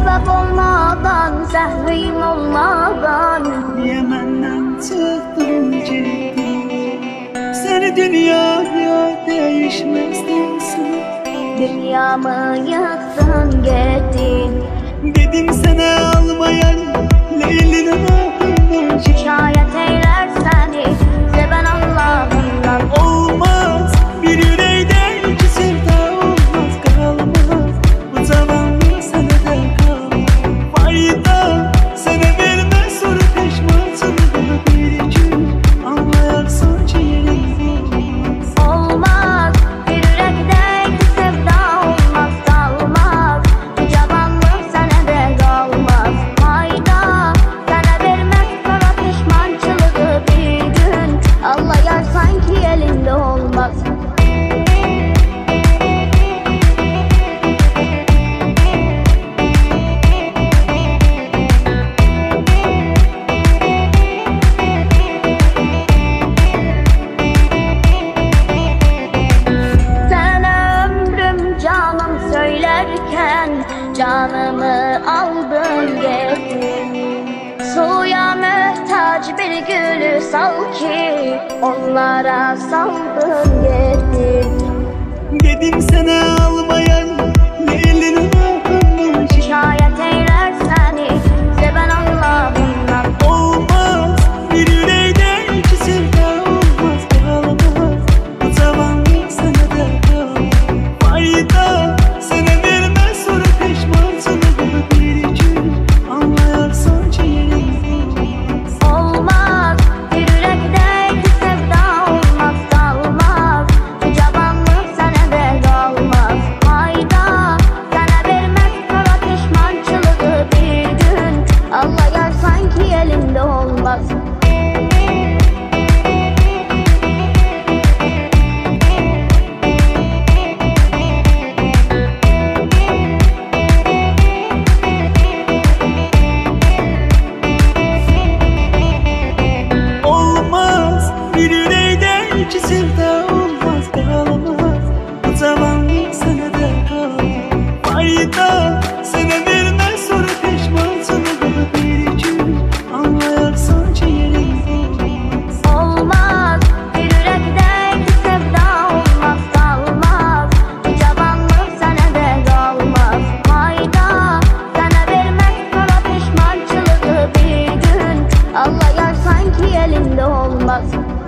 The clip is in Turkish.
sebep olmadan, zəhrim olmadan. Niye məndən çıxdın getdin? Səni dünyaya dəyişməzdinsən. Dünyamı yıktın getdin. Dedim sənə almayan Leyli'nin ahından. Şikayet eyler seni seven Allah'ından. Olmaz bir yüreğde iki sevda olmaz, kalmaz. Bu zamanlı sana da kalmaz. Fayda sana vermez, sonra pişmansın. Bunu bir gün anlayarsın ciğerin olmaz. Olmaz bir yürekte iki sevda olmaz, kalmaz. Bu cavanlık sana da kalmaz. Fayda sana vermez, sonra pişmançılığı bir gün anlayar sanki elinde olmaz. Canımı aldın gittin. Suya mühtaç bir gülü sal ki onlara saldın gittin. Dedim sana almayan Leyli'nin ahından. Şikayet eyler seni seven Allah'ından. Olmaz bir yüreğde iki sevda olmaz, kalmaz. Bu zamanlı sana da kalmaz. Fayda sana vermez, sonra pişmansın. Bunu bir gün anlayarsın ciğerin olmaz. Olmaz bir yürekte iki sevda olmaz, kalmaz. Bu cavanlık sana da kalmaz. Fayda sana vermez, sonra pişmançılığı bir gün anlayar sanki elinde olmaz. Olmaz bir yüreğde iki sevda olmaz, kalmaz. Bu zamanlı sana da kalmaz. Fayda sana vermez, sonra pişmansın. Bunu bir gün anlayarsın ciğerin olmaz. Olmaz bir yürekte iki sevda olmaz, kalmaz. Bu cavanlık sana da kalmaz. Fayda sana vermez, sonra pişmançılığı bir gün anlayar sanki elinde olmaz.